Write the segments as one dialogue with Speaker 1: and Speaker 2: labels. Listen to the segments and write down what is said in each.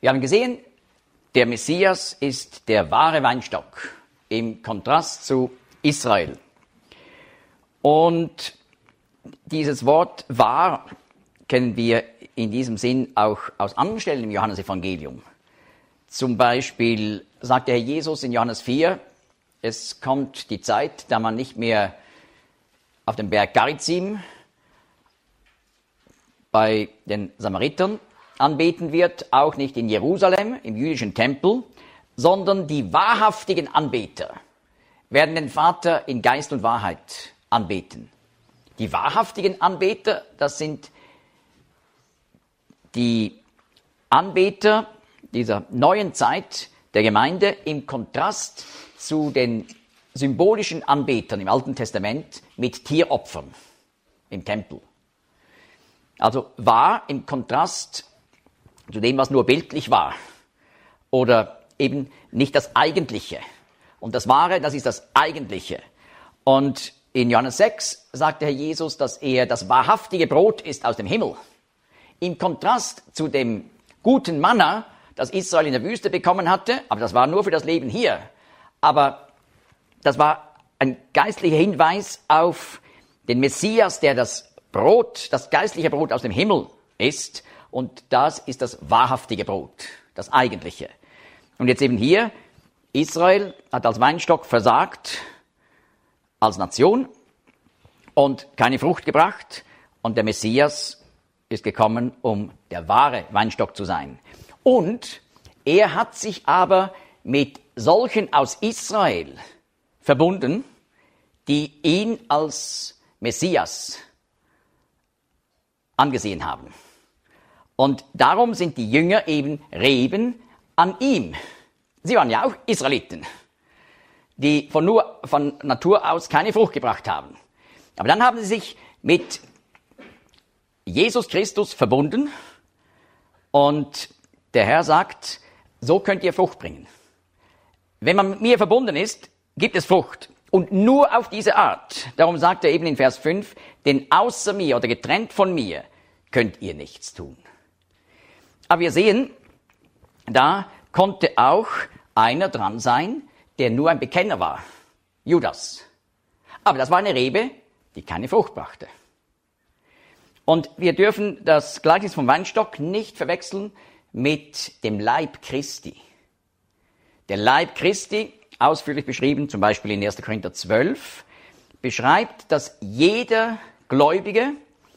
Speaker 1: Wir haben gesehen, der Messias ist der wahre Weinstock im Kontrast zu Israel. Und dieses Wort wahr kennen wir in diesem Sinn auch aus anderen Stellen im Johannesevangelium. Zum Beispiel sagt der Herr Jesus in Johannes 4, es kommt die Zeit, da man nicht mehr auf dem Berg Garizim bei den Samaritern anbeten wird, auch nicht in Jerusalem, im jüdischen Tempel, sondern die wahrhaftigen Anbeter werden den Vater in Geist und Wahrheit anbeten. Die wahrhaftigen Anbeter, das sind die Anbeter dieser neuen Zeit der Gemeinde im Kontrast zu den symbolischen Anbetern im Alten Testament mit Tieropfern im Tempel. Also wahr im Kontrast zu dem, was nur bildlich war oder eben nicht das Eigentliche. Und das Wahre, das ist das Eigentliche. Und in Johannes 6 sagt der Herr Jesus, dass er das wahrhaftige Brot ist aus dem Himmel. Im Kontrast zu dem guten Manna, das Israel in der Wüste bekommen hatte, aber das war nur für das Leben hier. Aber das war ein geistlicher Hinweis auf den Messias, der das Brot, das geistliche Brot aus dem Himmel ist. Und das ist das wahrhaftige Brot, das eigentliche. Und jetzt eben hier, Israel hat als Weinstock versagt, als Nation und keine Frucht gebracht. Und der Messias ist gekommen, um der wahre Weinstock zu sein. Und er hat sich aber mit solchen aus Israel verbunden, die ihn als Messias angesehen haben. Und darum sind die Jünger eben Reben an ihm. Sie waren ja auch Israeliten, die von Natur aus keine Frucht gebracht haben. Aber dann haben sie sich mit Jesus Christus verbunden und der Herr sagt, so könnt ihr Frucht bringen. Wenn man mit mir verbunden ist, gibt es Frucht. Und nur auf diese Art. Darum sagt er eben in Vers 5, denn außer mir oder getrennt von mir könnt ihr nichts tun. Aber wir sehen, da konnte auch einer dran sein, der nur ein Bekenner war. Judas. Aber das war eine Rebe, die keine Frucht brachte. Und wir dürfen das Gleichnis vom Weinstock nicht verwechseln mit dem Leib Christi. Der Leib Christi, ausführlich beschrieben, zum Beispiel in 1. Korinther 12, beschreibt, dass jeder Gläubige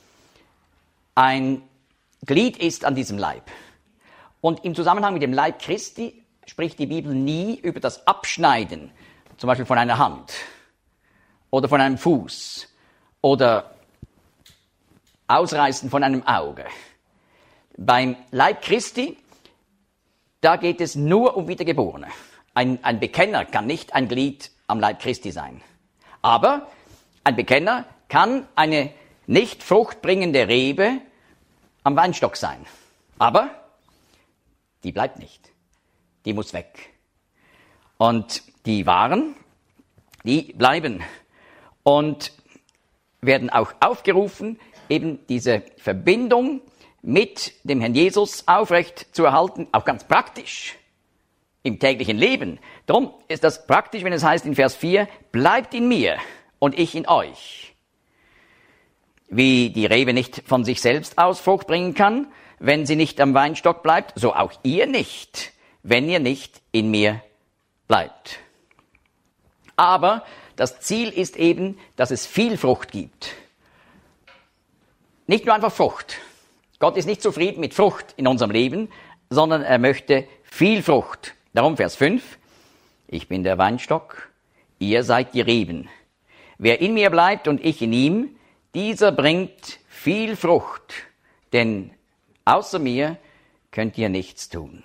Speaker 1: ein Glied ist an diesem Leib. Und im Zusammenhang mit dem Leib Christi spricht die Bibel nie über das Abschneiden, zum Beispiel von einer Hand oder von einem Fuß oder Ausreißen von einem Auge. Beim Leib Christi, da geht es nur um Wiedergeborene. Ein Bekenner kann nicht ein Glied am Leib Christi sein. Aber ein Bekenner kann eine nicht fruchtbringende Rebe am Weinstock sein. Aber die bleibt nicht. Die muss weg. Und die Wahren, die bleiben. Und werden auch aufgerufen, eben diese Verbindung mit dem Herrn Jesus aufrecht zu erhalten, auch ganz praktisch im täglichen Leben. Darum ist das praktisch, wenn es heißt in Vers 4, bleibt in mir und ich in euch. Wie die Rebe nicht von sich selbst aus Frucht bringen kann, wenn sie nicht am Weinstock bleibt, so auch ihr nicht, wenn ihr nicht in mir bleibt. Aber das Ziel ist eben, dass es viel Frucht gibt. Nicht nur einfach Frucht. Gott ist nicht zufrieden mit Frucht in unserem Leben, sondern er möchte viel Frucht. Darum Vers 5, ich bin der Weinstock, ihr seid die Reben. Wer in mir bleibt und ich in ihm, dieser bringt viel Frucht, denn außer mir könnt ihr nichts tun.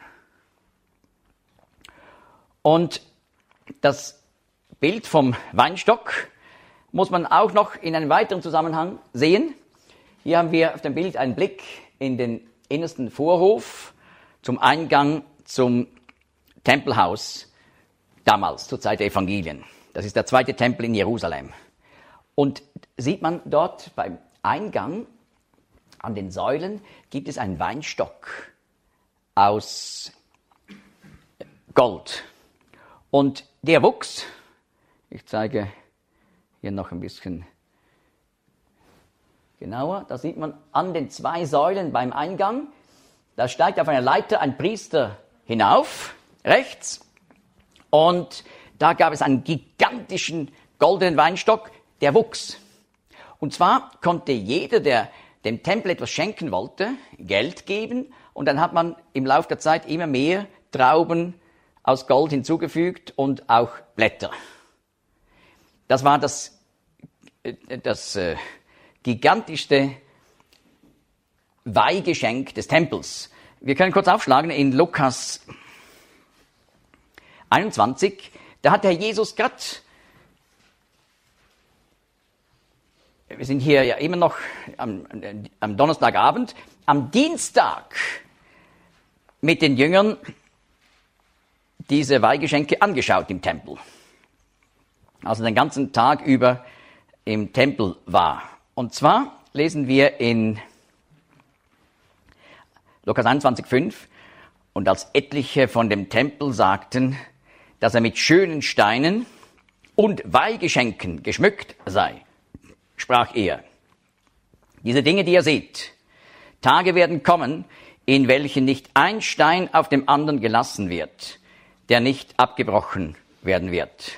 Speaker 1: Und das Bild vom Weinstock muss man auch noch in einem weiteren Zusammenhang sehen. Hier haben wir auf dem Bild einen Blick in den innersten Vorhof zum Eingang zum Tempelhaus damals, zur Zeit der Evangelien. Das ist der zweite Tempel in Jerusalem. Und sieht man dort beim Eingang an den Säulen gibt es einen Weinstock aus Gold. Und der wuchs, ich zeige hier noch ein bisschen genauer, da sieht man an den 2 Säulen beim Eingang, da steigt auf einer Leiter ein Priester hinauf, rechts, und da gab es einen gigantischen goldenen Weinstock, der wuchs. Und zwar konnte jeder, der dem Tempel etwas schenken wollte, Geld geben, und dann hat man im Laufe der Zeit immer mehr Trauben aus Gold hinzugefügt und auch Blätter. Das war das gigantischste Weihgeschenk des Tempels. Wir können kurz aufschlagen in Lukas 21. Da hat der Jesus gerade, wir sind hier ja immer noch am Donnerstagabend, am Dienstag mit den Jüngern diese Weihgeschenke angeschaut im Tempel. Also den ganzen Tag über im Tempel war. Und zwar lesen wir in Lukas 21,5: Und als etliche von dem Tempel sagten, dass er mit schönen Steinen und Weihgeschenken geschmückt sei, sprach er: Diese Dinge, die ihr seht, Tage werden kommen, in welchen nicht ein Stein auf dem anderen gelassen wird, der nicht abgebrochen werden wird.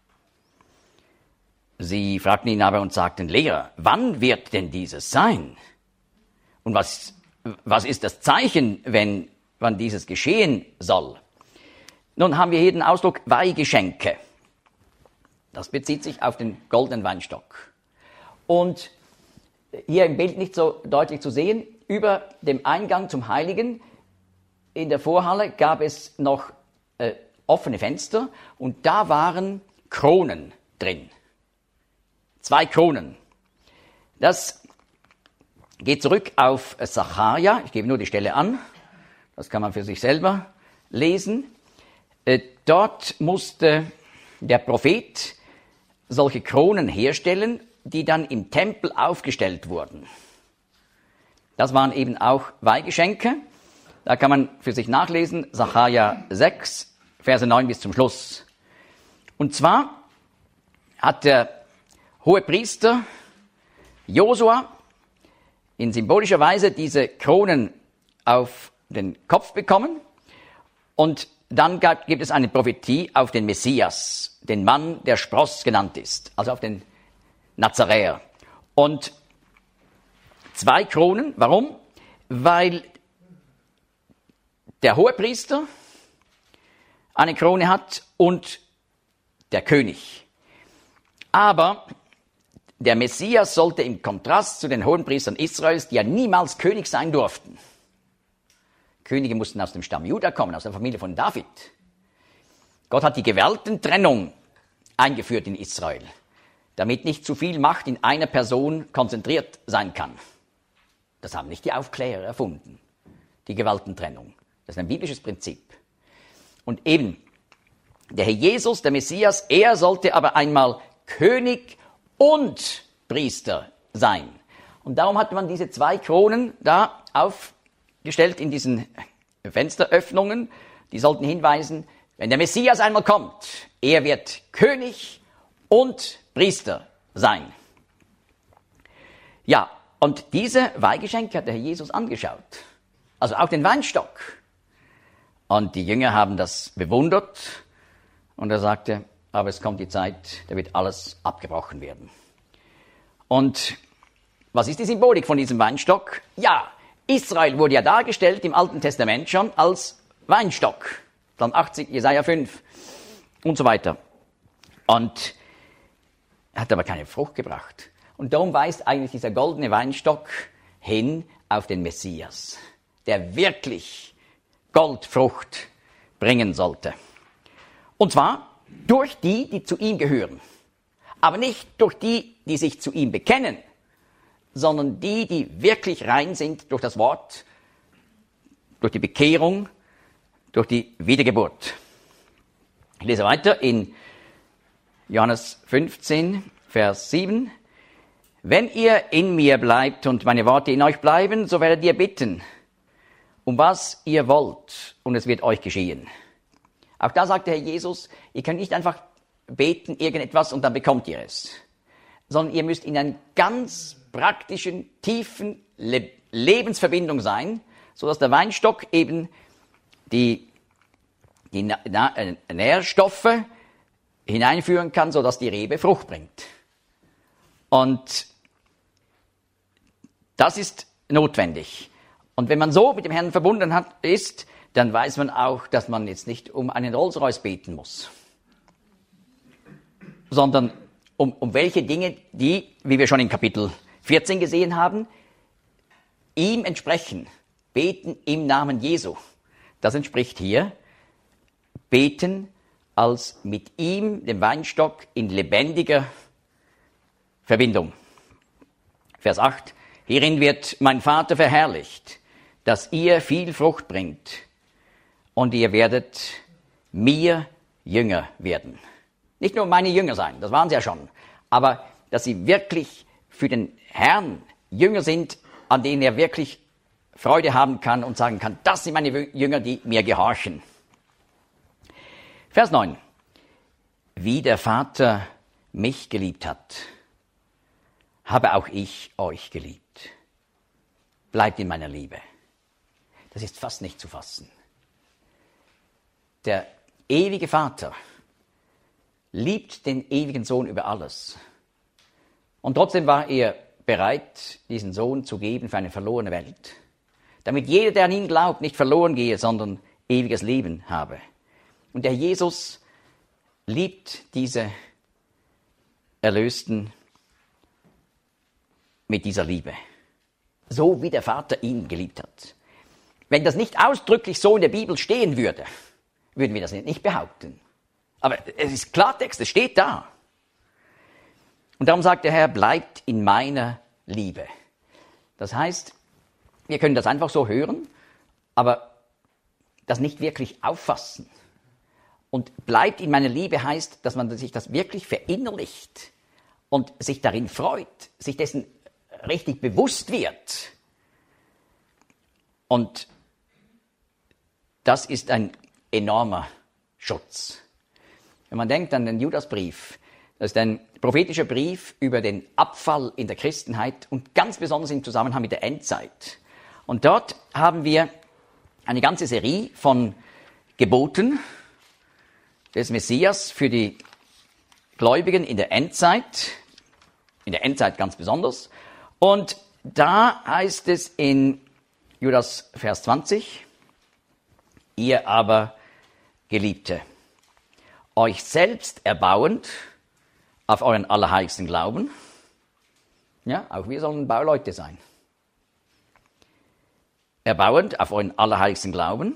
Speaker 1: Sie fragten ihn aber und sagten: Lehrer, wann wird denn dieses sein? Und was ist das Zeichen, wann dieses geschehen soll? Nun haben wir hier den Ausdruck Weihgeschenke. Das bezieht sich auf den goldenen Weinstock. Und hier im Bild nicht so deutlich zu sehen, über dem Eingang zum Heiligen in der Vorhalle gab es noch offene Fenster und da waren Kronen drin. 2 Kronen. Das geht zurück auf Sacharja. Ich gebe nur die Stelle an. Das kann man für sich selber lesen. Dort musste der Prophet solche Kronen herstellen, die dann im Tempel aufgestellt wurden. Das waren eben auch Weihgeschenke. Da kann man für sich nachlesen, Sacharja 6, Verse 9 bis zum Schluss. Und zwar hat der Hohepriester Josua in symbolischer Weise diese Kronen auf den Kopf bekommen, und dann gibt es eine Prophetie auf den Messias, den Mann, der Spross genannt ist, also auf den Nazaräer. Und 2 Kronen, warum? Weil der Hohepriester eine Krone hat und der König. Aber der Messias sollte im Kontrast zu den Hohenpriestern Israels, die ja niemals König sein durften. Könige mussten aus dem Stamm Juda kommen, aus der Familie von David. Gott hat die Gewaltentrennung eingeführt in Israel, damit nicht zu viel Macht in einer Person konzentriert sein kann. Das haben nicht die Aufklärer erfunden, die Gewaltentrennung. Das ist ein biblisches Prinzip. Und eben, der Herr Jesus, der Messias, er sollte aber einmal König und Priester sein. Und darum hatte man diese 2 Kronen da aufgestellt in diesen Fensteröffnungen. Die sollten hinweisen, wenn der Messias einmal kommt, er wird König und Priester sein. Ja, und diese Weihgeschenke hat der Herr Jesus angeschaut. Also auch den Weinstock. Und die Jünger haben das bewundert. Und er sagte, aber es kommt die Zeit, da wird alles abgebrochen werden. Und was ist die Symbolik von diesem Weinstock? Ja, Israel wurde ja dargestellt im Alten Testament schon als Weinstock. Psalm 80, Jesaja 5 und so weiter. Und er hat aber keine Frucht gebracht. Und darum weist eigentlich dieser goldene Weinstock hin auf den Messias, der wirklich Goldfrucht bringen sollte. Und zwar durch die, die zu ihm gehören. Aber nicht durch die, die sich zu ihm bekennen, sondern die, die wirklich rein sind durch das Wort, durch die Bekehrung, durch die Wiedergeburt. Ich lese weiter in Johannes 15, Vers 7. Wenn ihr in mir bleibt und meine Worte in euch bleiben, so werdet ihr bitten. um was ihr wollt, und es wird euch geschehen. Auch da sagt der Herr Jesus, ihr könnt nicht einfach beten irgendetwas und dann bekommt ihr es, sondern ihr müsst in einer ganz praktischen, tiefen Lebensverbindung sein, sodass der Weinstock eben die Nährstoffe hineinführen kann, sodass die Rebe Frucht bringt. Und das ist notwendig. Und wenn man so mit dem Herrn verbunden ist, dann weiß man auch, dass man jetzt nicht um einen Rolls-Royce beten muss, sondern um welche Dinge, die, wie wir schon in Kapitel 14 gesehen haben, ihm entsprechen. Beten im Namen Jesu. Das entspricht hier beten als mit ihm, dem Weinstock, in lebendiger Verbindung. Vers 8. Hierin wird mein Vater verherrlicht, dass ihr viel Frucht bringt und ihr werdet mir Jünger werden. Nicht nur meine Jünger sein, das waren sie ja schon, aber dass sie wirklich für den Herrn Jünger sind, an denen er wirklich Freude haben kann und sagen kann, das sind meine Jünger, die mir gehorchen. Vers 9. Wie der Vater mich geliebt hat, habe auch ich euch geliebt. Bleibt in meiner Liebe. Das ist fast nicht zu fassen. Der ewige Vater liebt den ewigen Sohn über alles. Und trotzdem war er bereit, diesen Sohn zu geben für eine verlorene Welt. Damit jeder, der an ihn glaubt, nicht verloren gehe, sondern ewiges Leben habe. Und der Jesus liebt diese Erlösten mit dieser Liebe. So wie der Vater ihn geliebt hat. Wenn das nicht ausdrücklich so in der Bibel stehen würde, würden wir das nicht behaupten. Aber es ist Klartext, es steht da. Und darum sagt der Herr, bleibt in meiner Liebe. Das heißt, wir können das einfach so hören, aber das nicht wirklich auffassen. Und bleibt in meiner Liebe heißt, dass man sich das wirklich verinnerlicht und sich darin freut, sich dessen richtig bewusst wird. Und das ist ein enormer Schutz. Wenn man denkt an den Judasbrief, das ist ein prophetischer Brief über den Abfall in der Christenheit und ganz besonders im Zusammenhang mit der Endzeit. Und dort haben wir eine ganze Serie von Geboten des Messias für die Gläubigen in der Endzeit ganz besonders. Und da heißt es in Judas Vers 20, ihr aber, Geliebte, euch selbst erbauend auf euren allerheiligsten Glauben. Ja, auch wir sollen Bauleute sein. Erbauend auf euren allerheiligsten Glauben.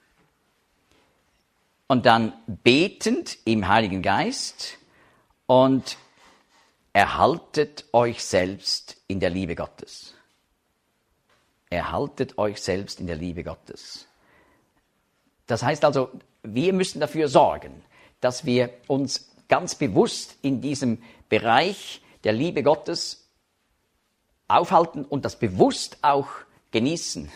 Speaker 1: Und dann betend im Heiligen Geist und erhaltet euch selbst in der Liebe Gottes. Erhaltet euch selbst in der Liebe Gottes. Das heißt also, wir müssen dafür sorgen, dass wir uns ganz bewusst in diesem Bereich der Liebe Gottes aufhalten und das bewusst auch genießen.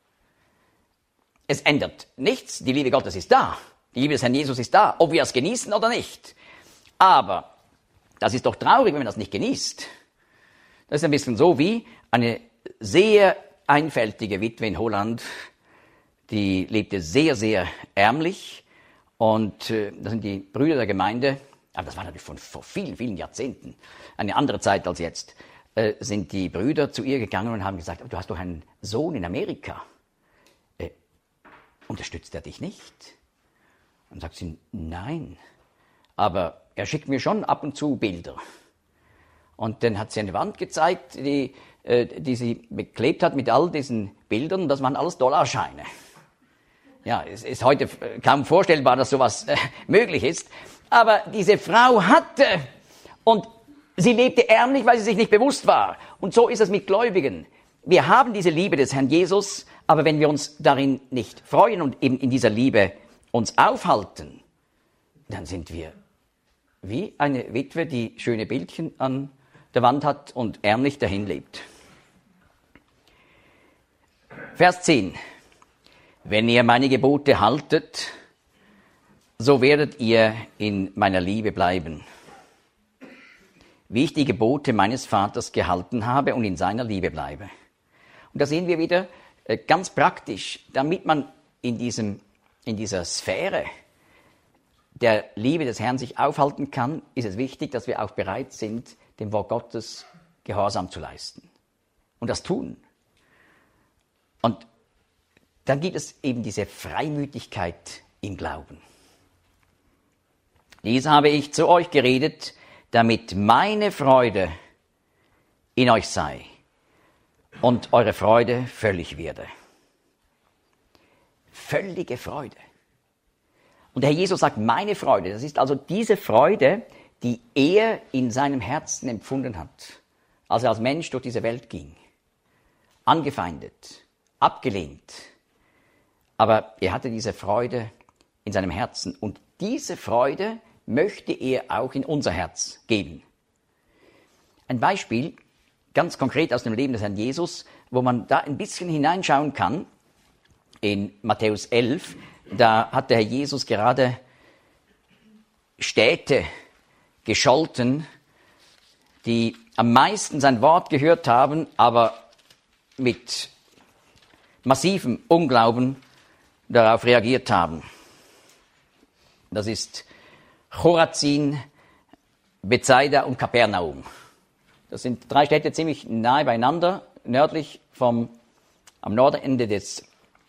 Speaker 1: Es ändert nichts, die Liebe Gottes ist da. Die Liebe des Herrn Jesus ist da, ob wir es genießen oder nicht. Aber das ist doch traurig, wenn man das nicht genießt. Das ist ein bisschen so wie eine sehr einfältige Witwe in Holland, die lebte sehr, sehr ärmlich. Und das sind die Brüder der Gemeinde, aber das war natürlich vor vielen, vielen Jahrzehnten, eine andere Zeit als jetzt, sind die Brüder zu ihr gegangen und haben gesagt, du hast doch einen Sohn in Amerika. Unterstützt er dich nicht? Und sagt sie, nein, aber er schickt mir schon ab und zu Bilder. Und dann hat sie eine Wand gezeigt, die sie beklebt hat mit all diesen Bildern, und das waren alles Dollarscheine. Ja, es ist heute kaum vorstellbar, dass sowas möglich ist. Aber diese Frau hatte, und sie lebte ärmlich, weil sie sich nicht bewusst war. Und so ist es mit Gläubigen. Wir haben diese Liebe des Herrn Jesus, aber wenn wir uns darin nicht freuen und eben in dieser Liebe uns aufhalten, dann sind wir wie eine Witwe, die schöne Bildchen an der Wand hat und ärmlich dahin lebt. Vers 10. Wenn ihr meine Gebote haltet, so werdet ihr in meiner Liebe bleiben, wie ich die Gebote meines Vaters gehalten habe und in seiner Liebe bleibe. Und da sehen wir wieder ganz praktisch, damit man in dieser Sphäre der Liebe des Herrn sich aufhalten kann, ist es wichtig, dass wir auch bereit sind, dem Wort Gottes Gehorsam zu leisten und das tun. Und dann gibt es eben diese Freimütigkeit im Glauben. Dies habe ich zu euch geredet, damit meine Freude in euch sei und eure Freude völlig werde. Völlige Freude. Und der Herr Jesus sagt, meine Freude, das ist also diese Freude, die er in seinem Herzen empfunden hat, als er als Mensch durch diese Welt ging. Angefeindet, abgelehnt. Aber er hatte diese Freude in seinem Herzen. Und diese Freude möchte er auch in unser Herz geben. Ein Beispiel, ganz konkret aus dem Leben des Herrn Jesus, wo man da ein bisschen hineinschauen kann, in Matthäus 11, da hat der Herr Jesus gerade Städte gescholten, die am meisten sein Wort gehört haben, aber mit massivem Unglauben darauf reagiert haben. Das ist Chorazin, Bethsaida und Kapernaum. Das sind 3 Städte ziemlich nahe beieinander, nördlich am Nordende des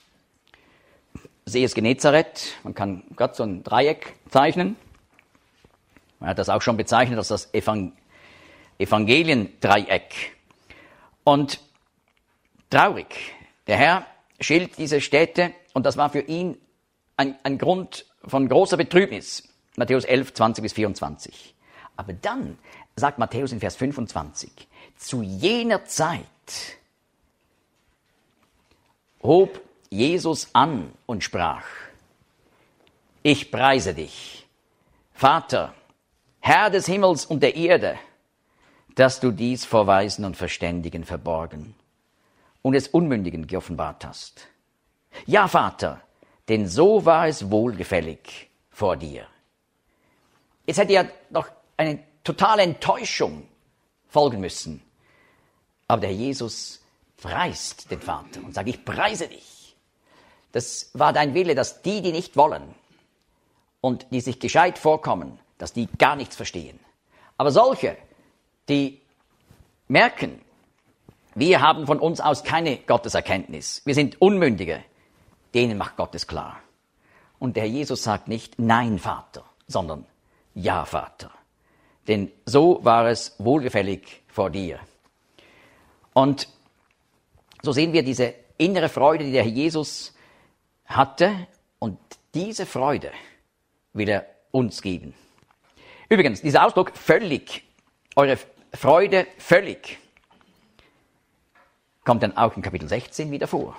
Speaker 1: Sees Genezareth. Man kann gerade so ein Dreieck zeichnen. Man hat das auch schon bezeichnet als das Evangeliendreieck. Und traurig, der Herr schilt diese Städte und das war für ihn ein Grund von großer Betrübnis. Matthäus 11, 20 bis 24. Aber dann sagt Matthäus in Vers 25, zu jener Zeit hob Jesus an und sprach, ich preise dich, Vater, Herr des Himmels und der Erde, dass du dies vor Weisen und Verständigen verborgen und es Unmündigen geoffenbart hast. Ja, Vater, denn so war es wohlgefällig vor dir. Jetzt hätte ja noch eine totale Enttäuschung folgen müssen. Aber der Herr Jesus preist den Vater und sagt, ich preise dich. Das war dein Wille, dass die nicht wollen und die sich gescheit vorkommen, dass die gar nichts verstehen. Aber solche, die merken, wir haben von uns aus keine Gotteserkenntnis, wir sind Unmündige, denen macht Gott es klar. Und der Herr Jesus sagt nicht, nein, Vater, sondern ja, Vater. Denn so war es wohlgefällig vor dir. Und so sehen wir diese innere Freude, die der Herr Jesus hatte, und diese Freude will er uns geben. Übrigens, dieser Ausdruck völlig, eure Freude völlig, kommt dann auch in Kapitel 16 wieder vor.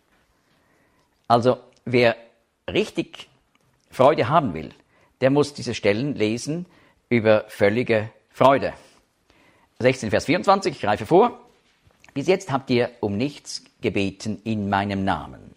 Speaker 1: Also, wer richtig Freude haben will, der muss diese Stellen lesen über völlige Freude. 16, Vers 24, ich greife vor. Bis jetzt habt ihr um nichts gebeten in meinem Namen.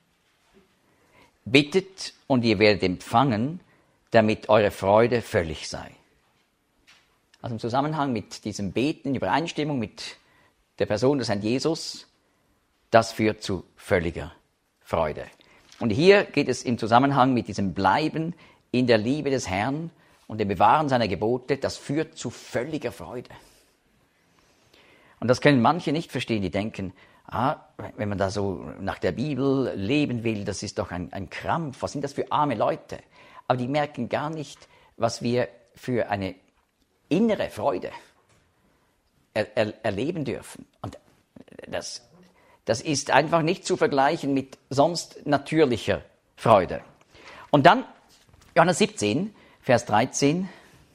Speaker 1: Bittet und ihr werdet empfangen, damit eure Freude völlig sei. Also im Zusammenhang mit diesem Beten, in Übereinstimmung mit der Person des Herrn Jesus, das führt zu völliger Freude. Und hier geht es im Zusammenhang mit diesem Bleiben in der Liebe des Herrn und dem Bewahren seiner Gebote, das führt zu völliger Freude. Und das können manche nicht verstehen, die denken, wenn man da so nach der Bibel leben will, das ist doch ein Krampf, was sind das für arme Leute? Aber die merken gar nicht, was wir für eine innere Freude erleben dürfen. Und das ist einfach nicht zu vergleichen mit sonst natürlicher Freude. Und dann Johannes 17, Vers 13.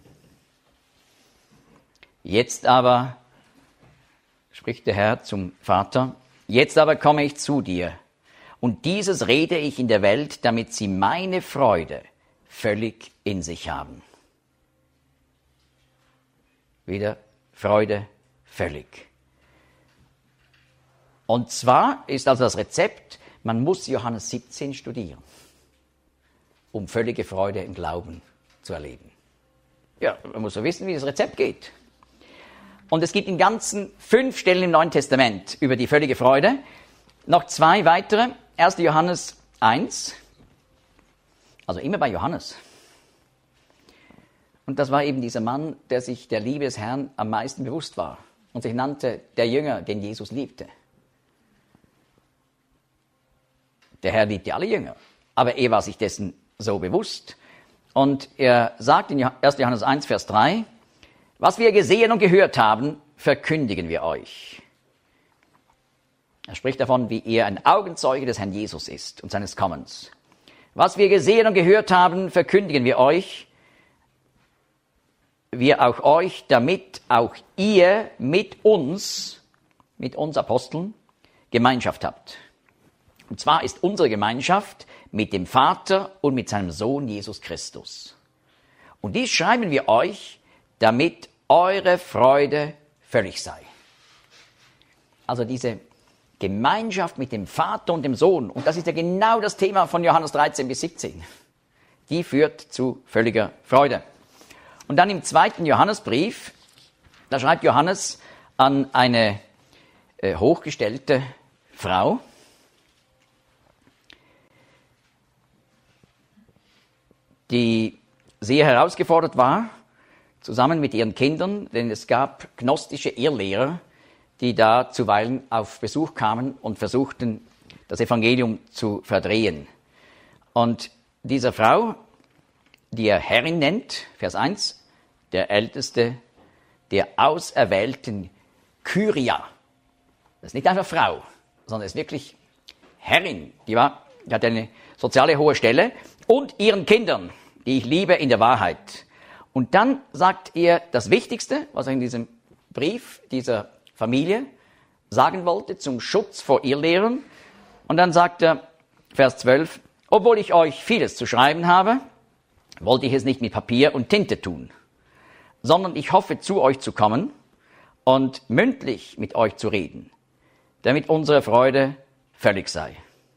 Speaker 1: Jetzt aber, spricht der Herr zum Vater, jetzt aber komme ich zu dir, und dieses rede ich in der Welt, damit sie meine Freude völlig in sich haben. Wieder Freude völlig. Und zwar ist also das Rezept, Man muss Johannes 17 studieren, um völlige Freude im Glauben zu erleben. Ja, man muss so wissen, wie das Rezept geht. Und es gibt im Ganzen 5 Stellen im Neuen Testament über die völlige Freude. Noch 2 weitere. 1. Johannes 1. Also immer bei Johannes. Und das war eben dieser Mann, der sich der Liebe des Herrn am meisten bewusst war und sich nannte der Jünger, den Jesus liebte. Der Herr liebte alle Jünger, aber er war sich dessen so bewusst. Und er sagt in 1. Johannes 1, Vers 3, was wir gesehen und gehört haben, verkündigen wir euch. Er spricht davon, wie er ein Augenzeuge des Herrn Jesus ist und seines Kommens. Was wir gesehen und gehört haben, verkündigen wir euch, wir auch euch, damit auch ihr mit uns Aposteln, Gemeinschaft habt. Und zwar ist unsere Gemeinschaft mit dem Vater und mit seinem Sohn Jesus Christus. Und dies schreiben wir euch, damit eure Freude völlig sei. Also diese Gemeinschaft mit dem Vater und dem Sohn, und das ist ja genau das Thema von Johannes 13 bis 17, die führt zu völliger Freude. Und dann im 2. Johannesbrief, da schreibt Johannes an eine hochgestellte Frau, die sehr herausgefordert war, zusammen mit ihren Kindern, denn es gab gnostische Irrlehrer, die da zuweilen auf Besuch kamen und versuchten, das Evangelium zu verdrehen. Und dieser Frau, die er Herrin nennt, Vers 1, der Älteste der auserwählten Kyria. Das ist nicht einfach Frau, sondern ist wirklich Herrin. Die hat eine soziale hohe Stelle. Und ihren Kindern, die ich liebe in der Wahrheit. Und dann sagt er das Wichtigste, was er in diesem Brief dieser Familie sagen wollte, zum Schutz vor Irrlehrern. Und dann sagt er, Vers 12, obwohl ich euch vieles zu schreiben habe, wollte ich es nicht mit Papier und Tinte tun, sondern ich hoffe, zu euch zu kommen und mündlich mit euch zu reden, damit unsere Freude völlig sei.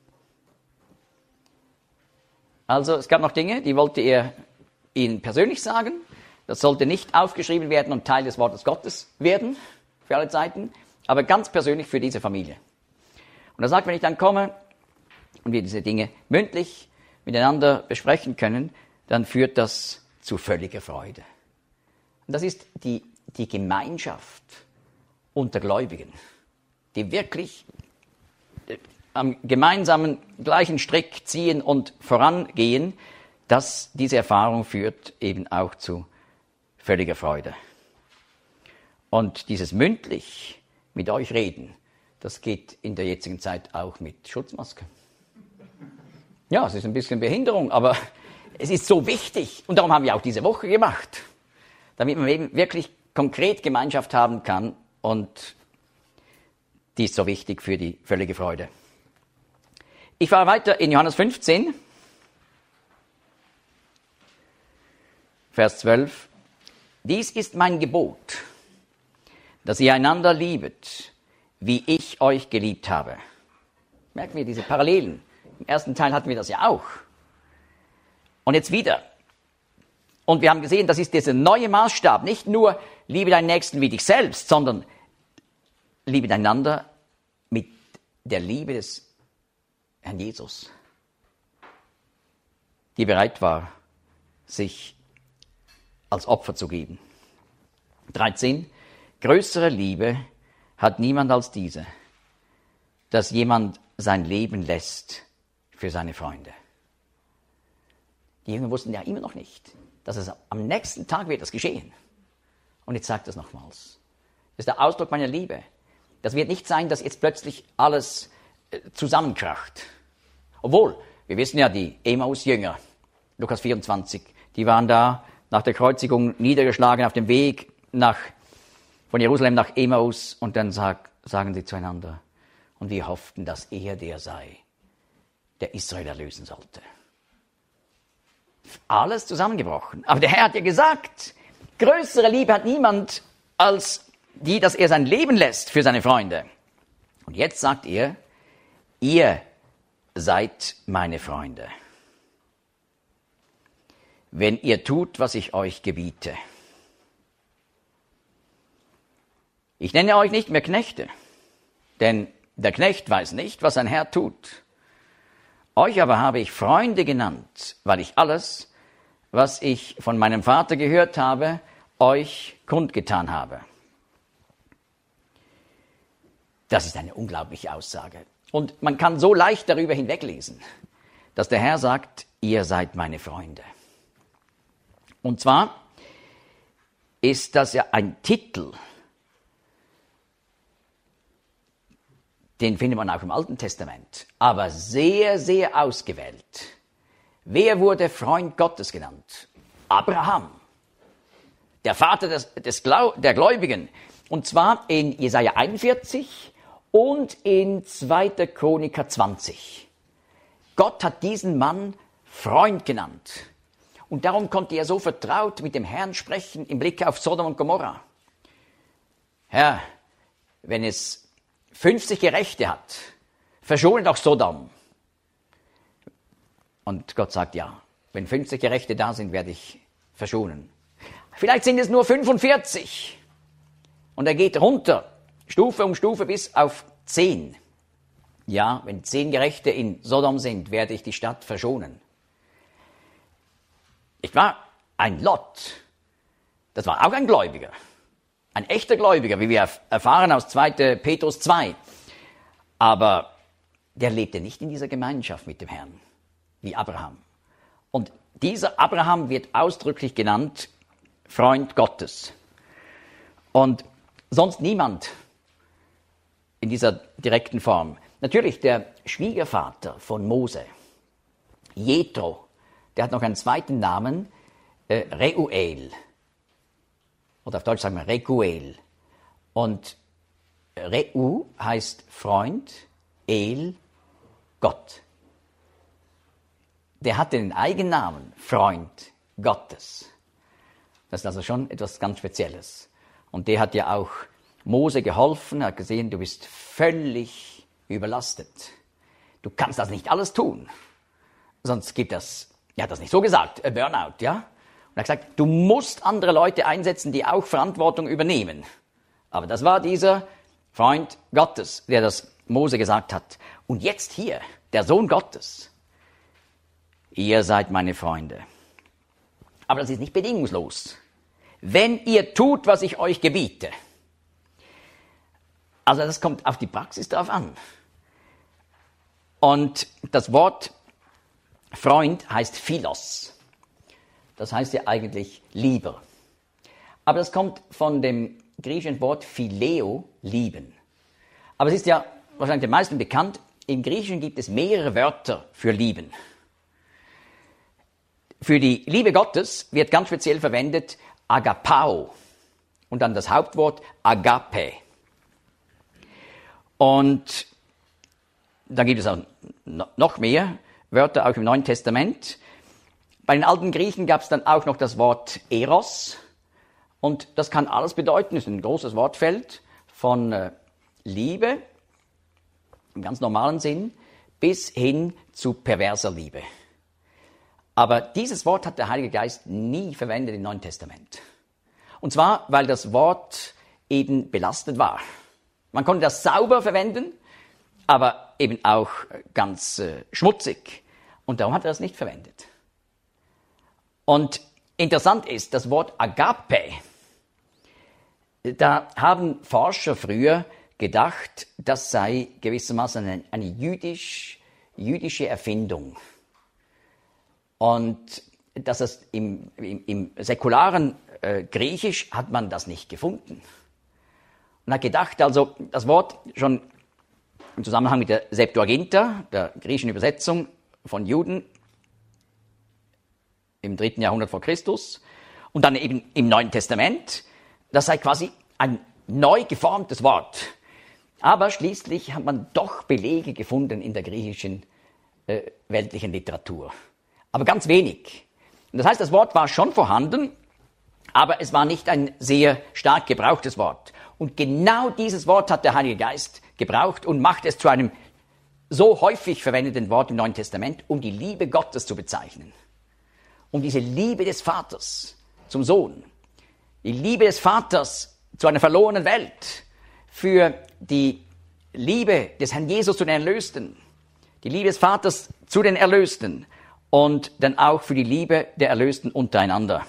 Speaker 1: Also es gab noch Dinge, die wollte er ihnen persönlich sagen. Das sollte nicht aufgeschrieben werden und Teil des Wortes Gottes werden, für alle Zeiten, aber ganz persönlich für diese Familie. Und er sagt, wenn ich dann komme und wir diese Dinge mündlich miteinander besprechen können, dann führt das zu völliger Freude. Und das ist die Gemeinschaft unter Gläubigen, die wirklich am gemeinsamen gleichen Strick ziehen und vorangehen, dass diese Erfahrung führt eben auch zu völliger Freude. Und dieses mündlich mit euch reden, das geht in der jetzigen Zeit auch mit Schutzmaske. Ja, es ist ein bisschen Behinderung, aber es ist so wichtig. Und darum haben wir auch diese Woche gemacht, damit man eben wirklich konkret Gemeinschaft haben kann. Und die ist so wichtig für die völlige Freude. Ich fahre weiter in Johannes 15, Vers 12. Dies ist mein Gebot, dass ihr einander liebet, wie ich euch geliebt habe. Merken wir diese Parallelen. Im ersten Teil hatten wir das ja auch. Und jetzt wieder. Und wir haben gesehen, das ist dieser neue Maßstab. Nicht nur liebe deinen Nächsten wie dich selbst, sondern liebe einander mit der Liebe des Herrn Jesus, die bereit war, sich als Opfer zu geben. 13. Größere Liebe hat niemand als diese, dass jemand sein Leben lässt für seine Freunde. Die Jünger wussten ja immer noch nicht, dass es am nächsten Tag wird das geschehen. Und jetzt sagt es nochmals. Das ist der Ausdruck meiner Liebe. Das wird nicht sein, dass jetzt plötzlich alles zusammenkracht. Obwohl, wir wissen ja, die Emmaus-Jünger, Lukas 24, die waren da nach der Kreuzigung niedergeschlagen auf dem Weg von Jerusalem nach Emmaus und dann sagen sie zueinander, und wir hofften, dass er der sei, der Israel erlösen sollte. Alles zusammengebrochen. Aber der Herr hat ja gesagt, größere Liebe hat niemand als die, dass er sein Leben lässt für seine Freunde. Und jetzt sagt er, ihr seid meine Freunde, wenn ihr tut, was ich euch gebiete. Ich nenne euch nicht mehr Knechte, denn der Knecht weiß nicht, was sein Herr tut. Euch aber habe ich Freunde genannt, weil ich alles, was ich von meinem Vater gehört habe, euch kundgetan habe. Das ist eine unglaubliche Aussage. Und man kann so leicht darüber hinweglesen, dass der Herr sagt, ihr seid meine Freunde. Und zwar ist das ja ein Titel, den findet man auch im Alten Testament, aber sehr, sehr ausgewählt. Wer wurde Freund Gottes genannt? Abraham, der Vater der Gläubigen. Und zwar in Jesaja 41 und in 2. Chroniker 20. Gott hat diesen Mann Freund genannt. Und darum konnte er so vertraut mit dem Herrn sprechen im Blick auf Sodom und Gomorra. Herr, wenn es 50 Gerechte hat, verschone doch Sodom. Und Gott sagt, ja, wenn 50 Gerechte da sind, werde ich verschonen. Vielleicht sind es nur 45. Und er geht runter, Stufe um Stufe bis auf 10. Ja, wenn 10 Gerechte in Sodom sind, werde ich die Stadt verschonen. Ich war ein Lot. Das war auch ein Gläubiger. Ein echter Gläubiger, wie wir erfahren aus 2. Petrus 2. Aber der lebte nicht in dieser Gemeinschaft mit dem Herrn, wie Abraham. Und dieser Abraham wird ausdrücklich genannt Freund Gottes. Und sonst niemand in dieser direkten Form. Natürlich der Schwiegervater von Mose, Jethro, der hat noch einen zweiten Namen, Reuel. Oder auf Deutsch sagen wir Reguel. Und Reu heißt Freund, El, Gott. Der hatte den Eigennamen Freund Gottes. Das ist also schon etwas ganz Spezielles. Und der hat ja auch Mose geholfen, er hat gesehen, du bist völlig überlastet. Du kannst das nicht alles tun. Sonst gibt das, er hat das nicht so gesagt, Burnout, ja? Und er hat gesagt, du musst andere Leute einsetzen, die auch Verantwortung übernehmen. Aber das war dieser Freund Gottes, der das Mose gesagt hat. Und jetzt hier, der Sohn Gottes. Ihr seid meine Freunde. Aber das ist nicht bedingungslos. Wenn ihr tut, was ich euch gebiete. Also das kommt auf die Praxis drauf an. Und das Wort Freund heißt Philos. Das heißt ja eigentlich lieber. Aber das kommt von dem griechischen Wort Phileo, lieben. Aber es ist ja wahrscheinlich den meisten bekannt, im Griechischen gibt es mehrere Wörter für lieben. Für die Liebe Gottes wird ganz speziell verwendet Agapao und dann das Hauptwort Agape. Und da gibt es auch noch mehr Wörter, auch im Neuen Testament. Bei den alten Griechen gab es dann auch noch das Wort Eros. Und das kann alles bedeuten, das ist ein großes Wortfeld von Liebe, im ganz normalen Sinn, bis hin zu perverser Liebe. Aber dieses Wort hat der Heilige Geist nie verwendet im Neuen Testament. Und zwar, weil das Wort eben belastet war. Man konnte das sauber verwenden, aber eben auch ganz schmutzig. Und darum hat er das nicht verwendet. Und interessant ist, das Wort Agape, da haben Forscher früher gedacht, das sei gewissermaßen eine jüdische Erfindung. Und dass es im säkularen Griechisch hat man das nicht gefunden. Und hat gedacht, also das Wort schon im Zusammenhang mit der Septuaginta, der griechischen Übersetzung von Juden im 3. Jahrhundert vor Christus und dann eben im Neuen Testament, das sei quasi ein neu geformtes Wort. Aber schließlich hat man doch Belege gefunden in der griechischen weltlichen Literatur. Aber ganz wenig. Und das heißt, das Wort war schon vorhanden, aber es war nicht ein sehr stark gebrauchtes Wort. Und genau dieses Wort hat der Heilige Geist gebraucht und macht es zu einem so häufig verwendeten Wort im Neuen Testament, um die Liebe Gottes zu bezeichnen. Um diese Liebe des Vaters zum Sohn. Die Liebe des Vaters zu einer verlorenen Welt. Für die Liebe des Herrn Jesus zu den Erlösten. Die Liebe des Vaters zu den Erlösten. Und dann auch für die Liebe der Erlösten untereinander.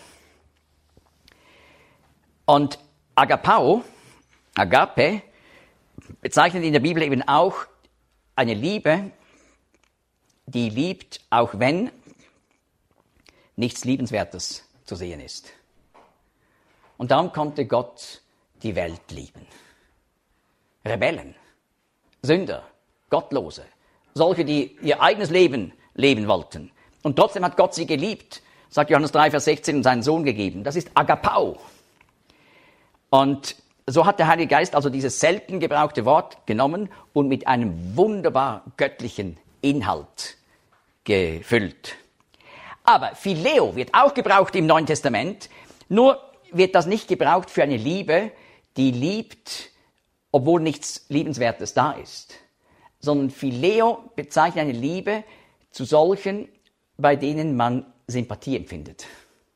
Speaker 1: Und Agape, bezeichnet in der Bibel eben auch eine Liebe, die liebt, auch wenn nichts Liebenswertes zu sehen ist. Und darum konnte Gott die Welt lieben. Rebellen, Sünder, Gottlose, solche, die ihr eigenes Leben leben wollten. Und trotzdem hat Gott sie geliebt, sagt Johannes 3, Vers 16, und seinen Sohn gegeben. Das ist Agapao. Und so hat der Heilige Geist also dieses selten gebrauchte Wort genommen und mit einem wunderbar göttlichen Inhalt gefüllt. Aber Phileo wird auch gebraucht im Neuen Testament, nur wird das nicht gebraucht für eine Liebe, die liebt, obwohl nichts Liebenswertes da ist. Sondern Phileo bezeichnet eine Liebe zu solchen, bei denen man Sympathie empfindet.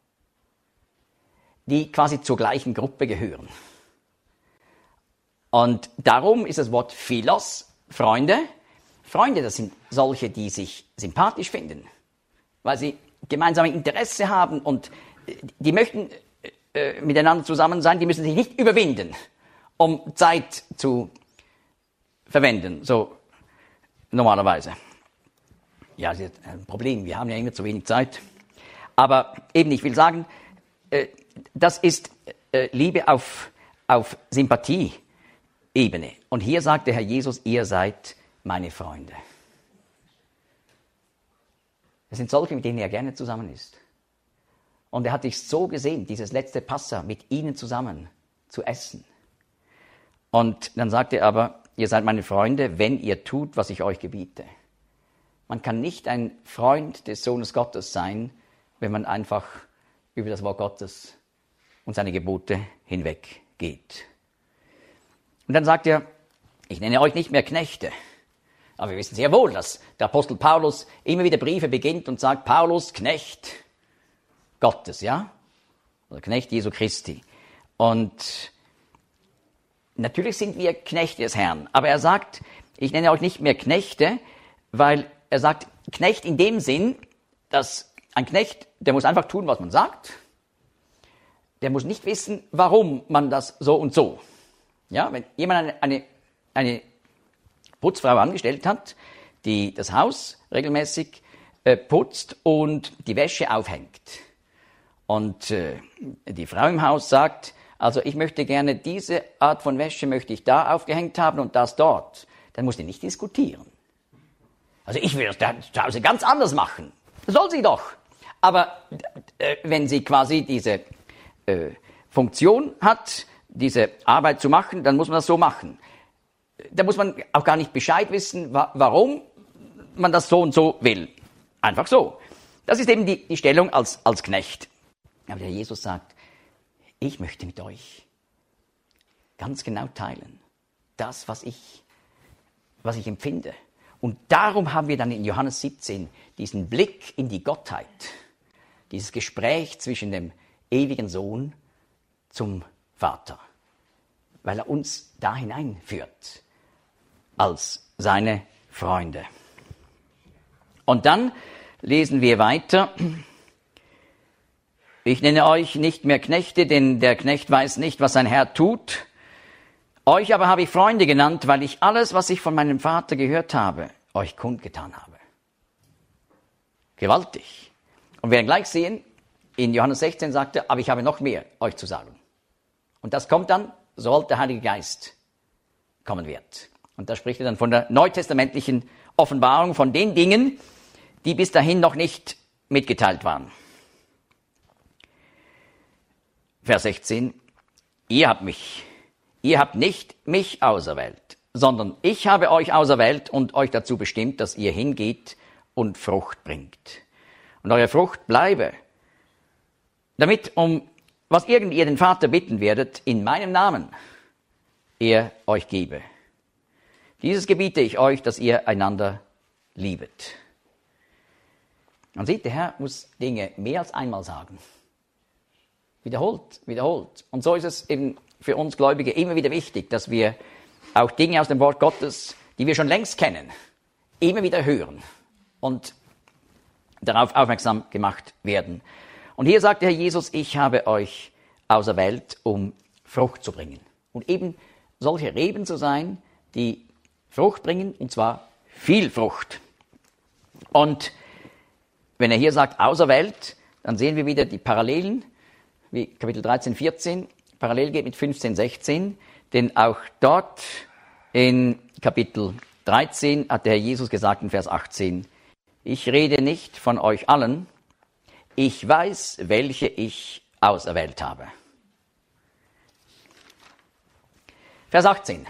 Speaker 1: Die quasi zur gleichen Gruppe gehören. Und darum ist das Wort Philos, Freunde. Freunde, das sind solche, die sich sympathisch finden, weil sie gemeinsame Interesse haben und die möchten miteinander zusammen sein, die müssen sich nicht überwinden, um Zeit zu verwenden, so normalerweise. Ja, das ist ein Problem, wir haben ja immer zu wenig Zeit. Aber eben, ich will sagen, das ist Liebe auf Sympathie-Ebene. Und hier sagt der Herr Jesus, ihr seid meine Freunde. Das sind solche, mit denen er gerne zusammen ist. Und er hat dich so gesehen, dieses letzte Passa, mit ihnen zusammen zu essen. Und dann sagt er aber, ihr seid meine Freunde, wenn ihr tut, was ich euch gebiete. Man kann nicht ein Freund des Sohnes Gottes sein, wenn man einfach über das Wort Gottes und seine Gebote hinweggeht. Und dann sagt er, ich nenne euch nicht mehr Knechte. Aber wir wissen sehr wohl, dass der Apostel Paulus immer wieder Briefe beginnt und sagt, Paulus, Knecht Gottes, ja? Oder Knecht Jesu Christi. Und natürlich sind wir Knechte des Herrn. Aber er sagt, ich nenne euch nicht mehr Knechte, weil er sagt, Knecht in dem Sinn, dass ein Knecht, der muss einfach tun, was man sagt. Der muss nicht wissen, warum man das so und so. Ja, wenn jemand eine Putzfrau angestellt hat, die das Haus regelmäßig putzt und die Wäsche aufhängt. Und die Frau im Haus sagt, also ich möchte gerne diese Art von Wäsche möchte ich da aufgehängt haben und das dort. Dann muss die nicht diskutieren. Also ich will das zu Hause ganz anders machen. Das soll sie doch. Aber wenn sie quasi diese Funktion hat, diese Arbeit zu machen, dann muss man das so machen. Da muss man auch gar nicht Bescheid wissen, warum man das so und so will. Einfach so. Das ist eben die Stellung als Knecht. Aber der Jesus sagt, ich möchte mit euch ganz genau teilen. Das, was ich empfinde. Und darum haben wir dann in Johannes 17 diesen Blick in die Gottheit. Dieses Gespräch zwischen dem ewigen Sohn zum Vater. Weil er uns da hineinführt. Als seine Freunde. Und dann lesen wir weiter. Ich nenne euch nicht mehr Knechte, denn der Knecht weiß nicht, was sein Herr tut. Euch aber habe ich Freunde genannt, weil ich alles, was ich von meinem Vater gehört habe, euch kundgetan habe. Gewaltig. Und wir werden gleich sehen, in Johannes 16 sagt er, aber ich habe noch mehr euch zu sagen. Und das kommt dann, sobald der Heilige Geist kommen wird. Und da spricht er dann von der neutestamentlichen Offenbarung, von den Dingen, die bis dahin noch nicht mitgeteilt waren. Vers 16, ihr habt nicht mich auserwählt, sondern ich habe euch auserwählt und euch dazu bestimmt, dass ihr hingeht und Frucht bringt. Und eure Frucht bleibe, damit, was irgend ihr den Vater bitten werdet, in meinem Namen er euch gebe. Dieses gebiete ich euch, dass ihr einander liebet. Man sieht, der Herr muss Dinge mehr als einmal sagen. Wiederholt, wiederholt. Und so ist es eben für uns Gläubige immer wieder wichtig, dass wir auch Dinge aus dem Wort Gottes, die wir schon längst kennen, immer wieder hören und darauf aufmerksam gemacht werden. Und hier sagt der Herr Jesus, ich habe euch auserwählt, um Frucht zu bringen. Und eben solche Reben zu sein, die Frucht bringen, und zwar viel Frucht. Und wenn er hier sagt, auserwählt, dann sehen wir wieder die Parallelen, wie Kapitel 13, 14, parallel geht mit 15, 16, denn auch dort in Kapitel 13 hat der Herr Jesus gesagt in Vers 18, ich rede nicht von euch allen, ich weiß, welche ich auserwählt habe. Vers 18.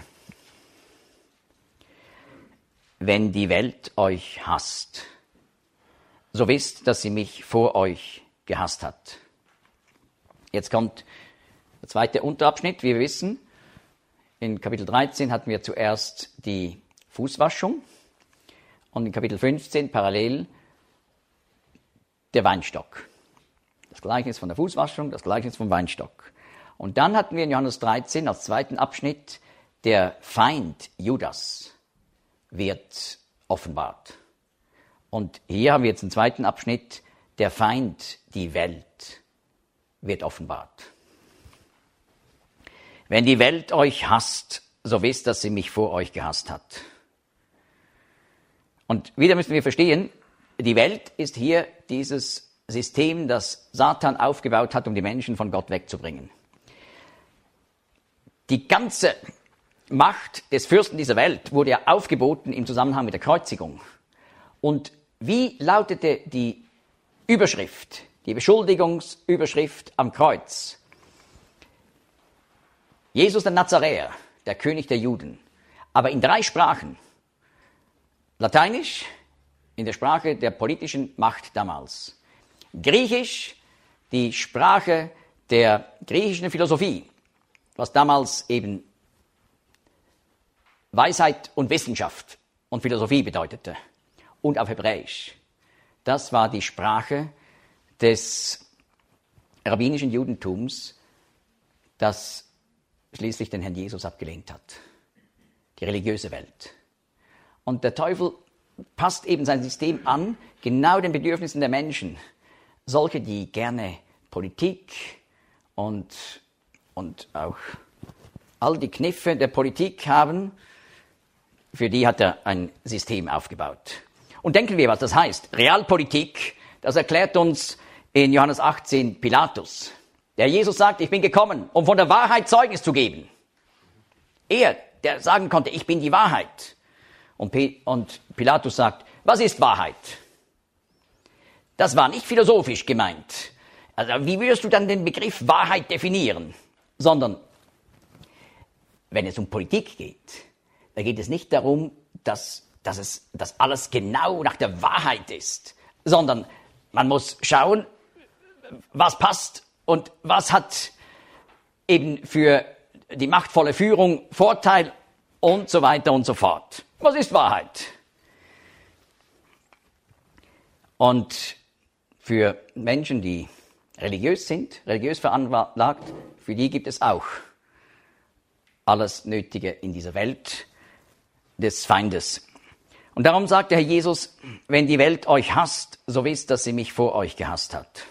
Speaker 1: Wenn die Welt euch hasst, so wisst, dass sie mich vor euch gehasst hat. Jetzt kommt der zweite Unterabschnitt, wie wir wissen. In Kapitel 13 hatten wir zuerst die Fußwaschung und in Kapitel 15 parallel der Weinstock. Das Gleichnis von der Fußwaschung, das Gleichnis vom Weinstock. Und dann hatten wir in Johannes 13 als zweiten Abschnitt, der Feind Judas wird offenbart. Und hier haben wir jetzt einen zweiten Abschnitt, der Feind, die Welt, wird offenbart. Wenn die Welt euch hasst, so wisst, dass sie mich vor euch gehasst hat. Und wieder müssen wir verstehen, die Welt ist hier dieses System, das Satan aufgebaut hat, um die Menschen von Gott wegzubringen. Die ganze Macht des Fürsten dieser Welt wurde ja aufgeboten im Zusammenhang mit der Kreuzigung. Und wie lautete die Überschrift, die Beschuldigungsüberschrift am Kreuz? Jesus der Nazaräer, der König der Juden, aber in 3 Sprachen. Lateinisch, in der Sprache der politischen Macht damals. Griechisch, die Sprache der griechischen Philosophie, was damals eben Weisheit und Wissenschaft und Philosophie bedeutete. Und auf Hebräisch. Das war die Sprache des rabbinischen Judentums, das schließlich den Herrn Jesus abgelehnt hat. Die religiöse Welt. Und der Teufel passt eben sein System an, genau den Bedürfnissen der Menschen. Solche, die gerne Politik und auch all die Kniffe der Politik haben, für die hat er ein System aufgebaut. Und denken wir, was das heißt. Realpolitik, das erklärt uns in Johannes 18 Pilatus. Der Jesus sagt, ich bin gekommen, um von der Wahrheit Zeugnis zu geben. Er, der sagen konnte, ich bin die Wahrheit. Und Pilatus sagt, was ist Wahrheit? Das war nicht philosophisch gemeint. Also wie würdest du dann den Begriff Wahrheit definieren? Sondern, wenn es um Politik geht, da geht es nicht darum, dass alles genau nach der Wahrheit ist, sondern man muss schauen, was passt und was hat eben für die machtvolle Führung Vorteil und so weiter und so fort. Was ist Wahrheit? Und für Menschen, die religiös sind, religiös veranlagt, für die gibt es auch alles Nötige in dieser Welt des Feindes. Und darum sagt der Herr Jesus, wenn die Welt euch hasst, so wisst, dass sie mich vor euch gehasst hat.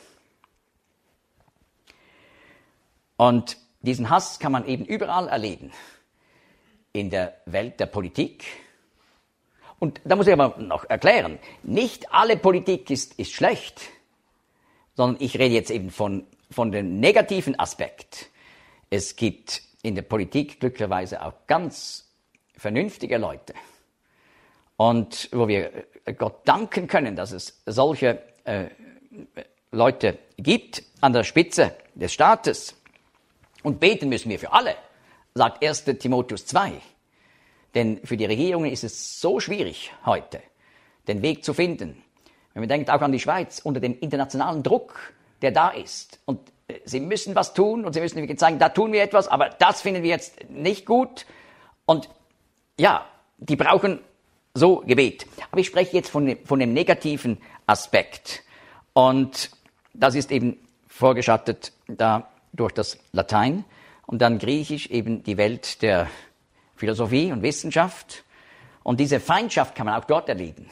Speaker 1: Und diesen Hass kann man eben überall erleben. In der Welt der Politik. Und da muss ich aber noch erklären, nicht alle Politik ist schlecht, sondern ich rede jetzt eben von dem negativen Aspekt. Es gibt in der Politik glücklicherweise auch ganz vernünftige Leute. Und wo wir Gott danken können, dass es solche Leute gibt an der Spitze des Staates. Und beten müssen wir für alle, sagt 1. Timotheus 2. Denn für die Regierungen ist es so schwierig heute, den Weg zu finden. Wenn man denkt auch an die Schweiz, unter dem internationalen Druck, der da ist. Und sie müssen was tun und sie müssen zeigen, da tun wir etwas, aber das finden wir jetzt nicht gut. Und ja, die brauchen so Gebet. Aber ich spreche jetzt von dem negativen Aspekt. Und das ist eben vorgeschattet da durch das Latein und dann Griechisch eben die Welt der Philosophie und Wissenschaft. Und diese Feindschaft kann man auch dort erleben.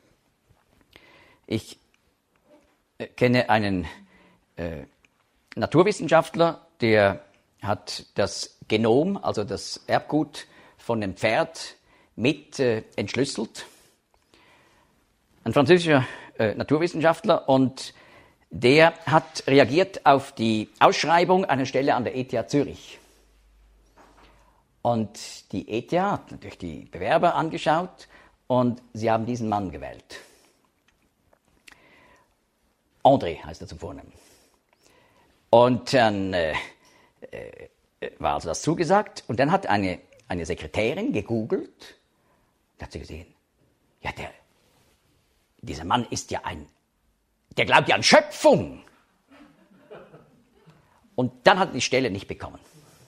Speaker 1: Ich kenne einen Naturwissenschaftler, der hat das Genom, also das Erbgut von dem Pferd mit entschlüsselt. Ein französischer Naturwissenschaftler, und der hat reagiert auf die Ausschreibung einer Stelle an der ETH Zürich. Und die ETH hat natürlich die Bewerber angeschaut und sie haben diesen Mann gewählt. André heißt er zum Vornamen. Und dann war also das zugesagt und dann hat eine Sekretärin gegoogelt, da hat sie gesehen, ja, dieser Mann ist ja der glaubt ja an Schöpfung. Und dann hat er die Stelle nicht bekommen.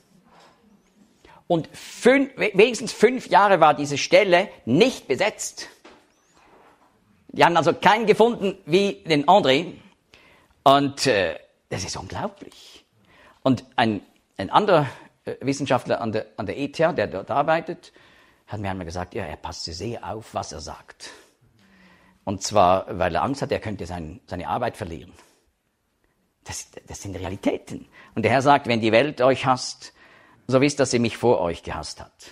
Speaker 1: Und wenigstens 5 Jahre war diese Stelle nicht besetzt. Die haben also keinen gefunden wie den André. Und das ist unglaublich. Und ein anderer Wissenschaftler an der ETH, der dort arbeitet, hat mir einmal gesagt, ja, er passt sehr auf, was er sagt. Und zwar, weil er Angst hat, er könnte seine Arbeit verlieren. Das sind Realitäten. Und der Herr sagt, wenn die Welt euch hasst, so wisst, dass sie mich vor euch gehasst hat.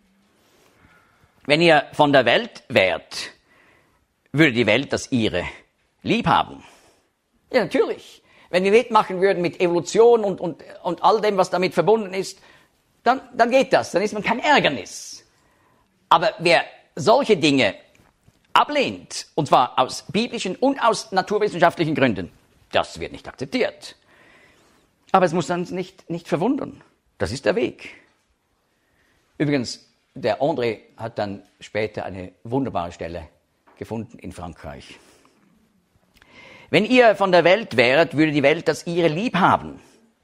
Speaker 1: Wenn ihr von der Welt wärt, würde die Welt das ihre lieb haben. Ja, natürlich. Wenn wir mitmachen würden mit Evolution und all dem, was damit verbunden ist, dann geht das, dann ist man kein Ärgernis. Aber wer solche Dinge ablehnt, und zwar aus biblischen und aus naturwissenschaftlichen Gründen, das wird nicht akzeptiert. Aber es muss uns nicht verwundern. Das ist der Weg. Übrigens, der André hat dann später eine wunderbare Stelle gefunden in Frankreich. Wenn ihr von der Welt wäret, würde die Welt das ihre lieb haben.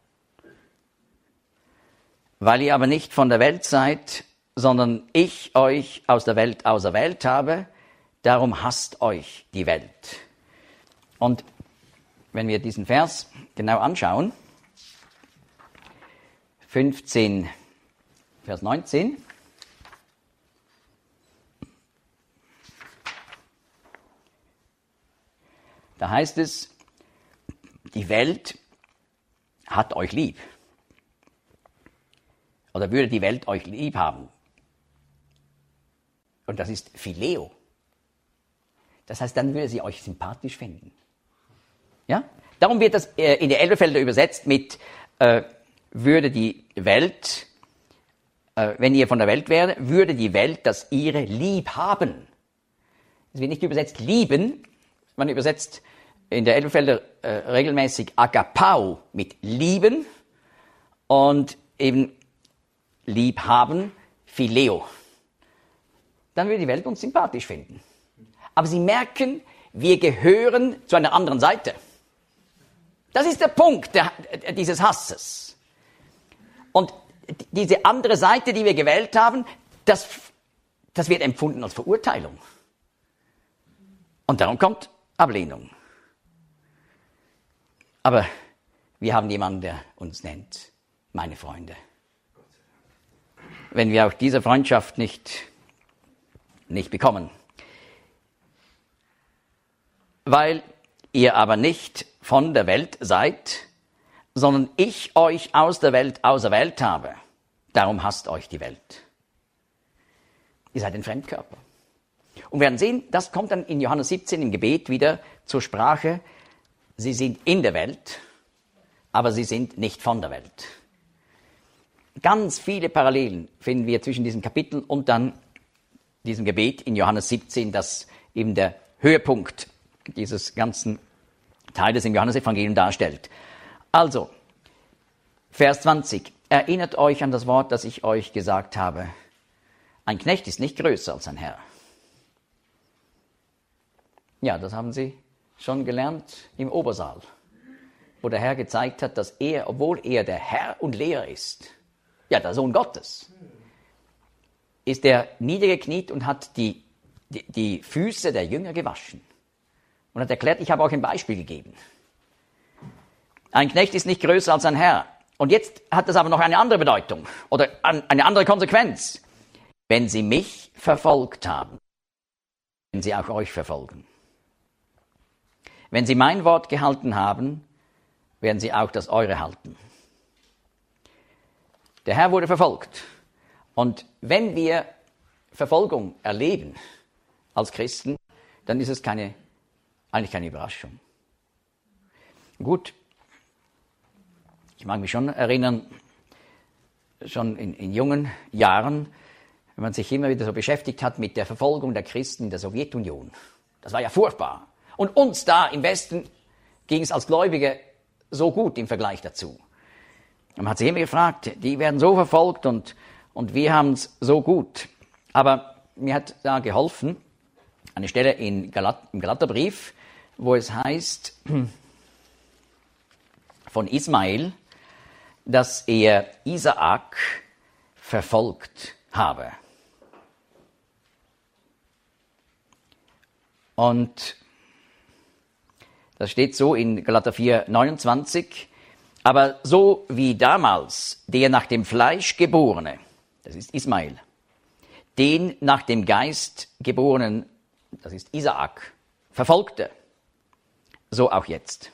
Speaker 1: Weil ihr aber nicht von der Welt seid, sondern ich euch aus der Welt auserwählt habe, darum hasst euch die Welt. Und wenn wir diesen Vers genau anschauen, 15, Vers 19, da heißt es, die Welt hat euch lieb. Oder würde die Welt euch lieb haben. Und das ist Phileo. Das heißt, dann würde sie euch sympathisch finden. Ja? Darum wird das in der Elberfelder übersetzt mit, würde die Welt, wenn ihr von der Welt wäre, würde die Welt das ihre lieb haben. Es wird nicht übersetzt lieben, man übersetzt in der Elberfelder regelmäßig agapao mit lieben und eben lieb haben, Phileo. Dann würde die Welt uns sympathisch finden. Aber Sie merken, wir gehören zu einer anderen Seite. Das ist der Punkt dieses Hasses. Und diese andere Seite, die wir gewählt haben, das wird empfunden als Verurteilung. Und darum kommt Ablehnung. Aber wir haben jemanden, der uns nennt, meine Freunde. Wenn wir auch diese Freundschaft nicht bekommen. Weil ihr aber nicht von der Welt seid, sondern ich euch aus der Welt auserwählt habe. Darum hasst euch die Welt. Ihr seid ein Fremdkörper. Und wir werden sehen, das kommt dann in Johannes 17 im Gebet wieder zur Sprache. Sie sind in der Welt, aber sie sind nicht von der Welt. Ganz viele Parallelen finden wir zwischen diesem Kapitel und dann diesem Gebet in Johannes 17, das eben der Höhepunkt dieses ganzen Teiles im Johannesevangelium darstellt. Also, Vers 20. Erinnert euch an das Wort, das ich euch gesagt habe. Ein Knecht ist nicht größer als ein Herr. Ja, das haben Sie schon gelernt im Obersaal, wo der Herr gezeigt hat, dass obwohl er der Herr und Lehrer ist, ja, der Sohn Gottes, ist er niedergekniet und hat die Füße der Jünger gewaschen. Und hat erklärt, ich habe euch ein Beispiel gegeben. Ein Knecht ist nicht größer als sein Herr. Und jetzt hat das aber noch eine andere Bedeutung oder eine andere Konsequenz. Wenn sie mich verfolgt haben, werden sie auch euch verfolgen. Wenn sie mein Wort gehalten haben, werden sie auch das eure halten. Der Herr wurde verfolgt. Und wenn wir Verfolgung erleben als Christen, dann ist es eigentlich keine Überraschung. Gut, ich mag mich schon erinnern, schon in jungen Jahren, wenn man sich immer wieder so beschäftigt hat mit der Verfolgung der Christen in der Sowjetunion. Das war ja furchtbar. Und uns da im Westen ging es als Gläubige so gut im Vergleich dazu. Und man hat sich immer gefragt, die werden so verfolgt und wir haben es so gut. Aber mir hat da geholfen, eine Stelle im Galaterbrief, wo es heißt von Ismael, dass er Isaak verfolgt habe. Und das steht so in Galater 4, 29. Aber so wie damals der nach dem Fleisch geborene, das ist Ismael, den nach dem Geist geborenen, das ist Isaak, verfolgte, so auch jetzt.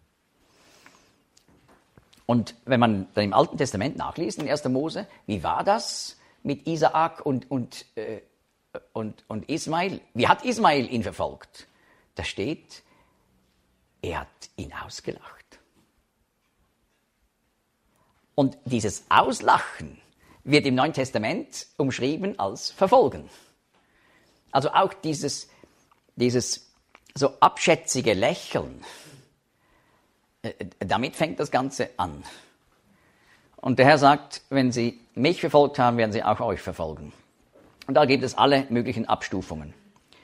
Speaker 1: Und wenn man dann im Alten Testament nachliest, in 1. Mose, wie war das mit Isaak und Ismael? Wie hat Ismael ihn verfolgt? Da steht, er hat ihn ausgelacht. Und dieses Auslachen wird im Neuen Testament umschrieben als Verfolgen. Also auch dieses so abschätzige Lächeln, damit fängt das Ganze an. Und der Herr sagt, wenn sie mich verfolgt haben, werden sie auch euch verfolgen. Und da gibt es alle möglichen Abstufungen.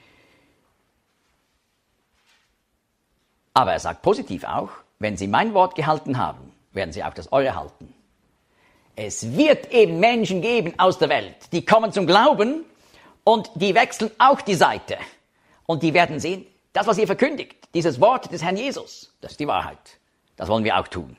Speaker 1: Aber er sagt positiv auch, wenn sie mein Wort gehalten haben, werden sie auch das eure halten. Es wird eben Menschen geben aus der Welt, die kommen zum Glauben und die wechseln auch die Seite. Und die werden sehen, das, was ihr verkündigt, dieses Wort des Herrn Jesus, das ist die Wahrheit. Das wollen wir auch tun.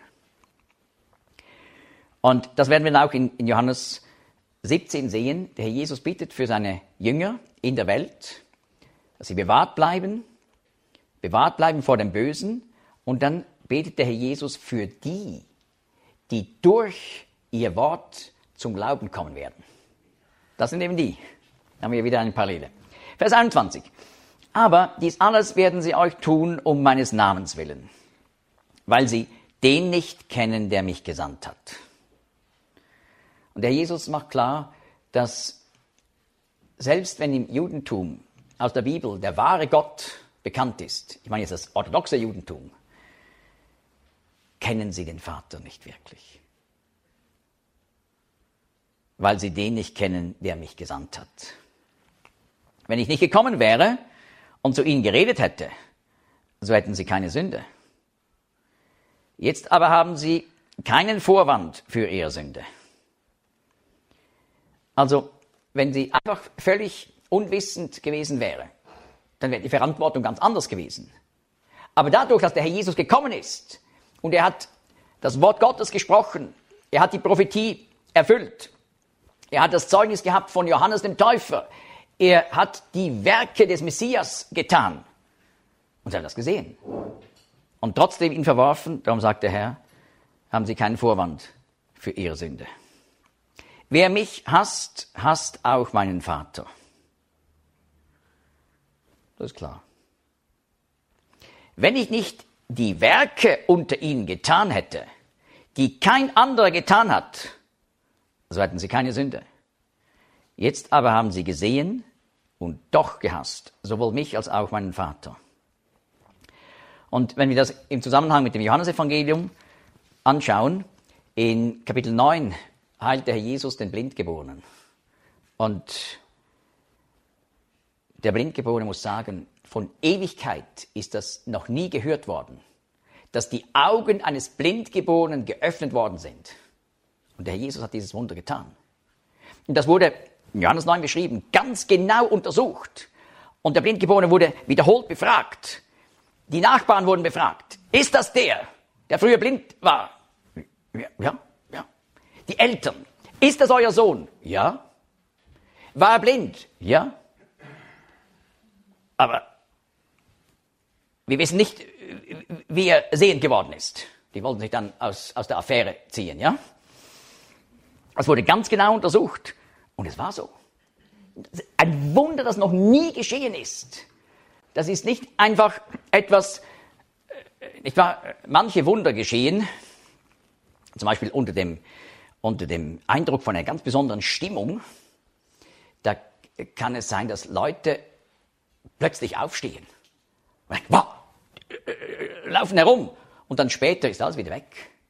Speaker 1: Und das werden wir auch in Johannes 17 sehen. Der Herr Jesus bittet für seine Jünger in der Welt, dass sie bewahrt bleiben vor dem Bösen. Und dann betet der Herr Jesus für die durch ihr Wort zum Glauben kommen werden. Das sind eben die. Da haben wir wieder eine Parallele. Vers 21. Aber dies alles werden sie euch tun um meines Namens willen, weil sie den nicht kennen, der mich gesandt hat. Und der Jesus macht klar, dass selbst wenn im Judentum aus der Bibel der wahre Gott bekannt ist, ich meine jetzt das orthodoxe Judentum, kennen sie den Vater nicht wirklich. Weil sie den nicht kennen, der mich gesandt hat. Wenn ich nicht gekommen wäre und zu ihnen geredet hätte, so hätten sie keine Sünde. Jetzt aber haben sie keinen Vorwand für ihre Sünde. Also, wenn sie einfach völlig unwissend gewesen wäre, dann wäre die Verantwortung ganz anders gewesen. Aber dadurch, dass der Herr Jesus gekommen ist und er hat das Wort Gottes gesprochen, er hat die Prophetie erfüllt, er hat das Zeugnis gehabt von Johannes dem Täufer, er hat die Werke des Messias getan und sie haben das gesehen. Und trotzdem ihn verworfen, darum sagt der Herr, haben sie keinen Vorwand für ihre Sünde. Wer mich hasst, hasst auch meinen Vater. Das ist klar. Wenn ich nicht die Werke unter ihnen getan hätte, die kein anderer getan hat, so hätten sie keine Sünde. Jetzt aber haben sie gesehen und doch gehasst, sowohl mich als auch meinen Vater. Und wenn wir das im Zusammenhang mit dem Johannesevangelium anschauen, in Kapitel 9 heilt der Herr Jesus den Blindgeborenen. Und der Blindgeborene muss sagen, von Ewigkeit ist das noch nie gehört worden, dass die Augen eines Blindgeborenen geöffnet worden sind. Und der Herr Jesus hat dieses Wunder getan. Und das wurde in Johannes 9 beschrieben, ganz genau untersucht. Und der Blindgeborene wurde wiederholt befragt. Die Nachbarn wurden befragt. Ist das der früher blind war? Ja. Die Eltern. Ist das euer Sohn? Ja. War er blind? Ja. Aber wir wissen nicht, wie er sehend geworden ist. Die wollten sich dann aus der Affäre ziehen, ja? Es wurde ganz genau untersucht. Und es war so. Ein Wunder, das noch nie geschehen ist. Das ist nicht einfach etwas, nicht wahr? Manche Wunder geschehen, zum Beispiel unter dem Eindruck von einer ganz besonderen Stimmung. Da kann es sein, dass Leute plötzlich aufstehen. Wow, laufen herum. Und dann später ist alles wieder weg.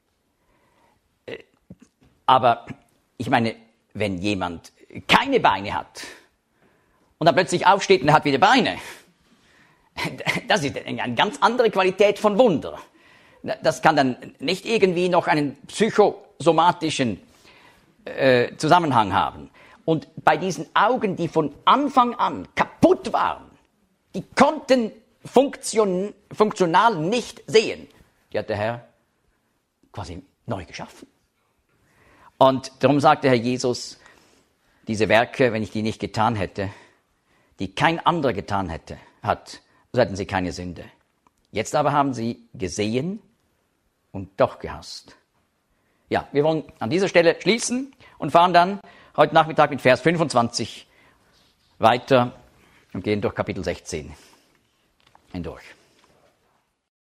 Speaker 1: Aber ich meine, wenn jemand keine Beine hat und dann plötzlich aufsteht und er hat wieder Beine, das ist eine ganz andere Qualität von Wunder. Das kann dann nicht irgendwie noch einen psychosomatischen Zusammenhang haben. Und bei diesen Augen, die von Anfang an kaputt waren, die konnten funktional nicht sehen, die hat der Herr quasi neu geschaffen. Und darum sagte Herr Jesus, diese Werke, wenn ich die nicht getan hätte, die kein anderer getan hat, so hätten sie keine Sünde. Jetzt aber haben sie gesehen und doch gehasst. Ja, wir wollen an dieser Stelle schließen und fahren dann heute Nachmittag mit Vers 25 weiter und gehen durch Kapitel 16 hindurch.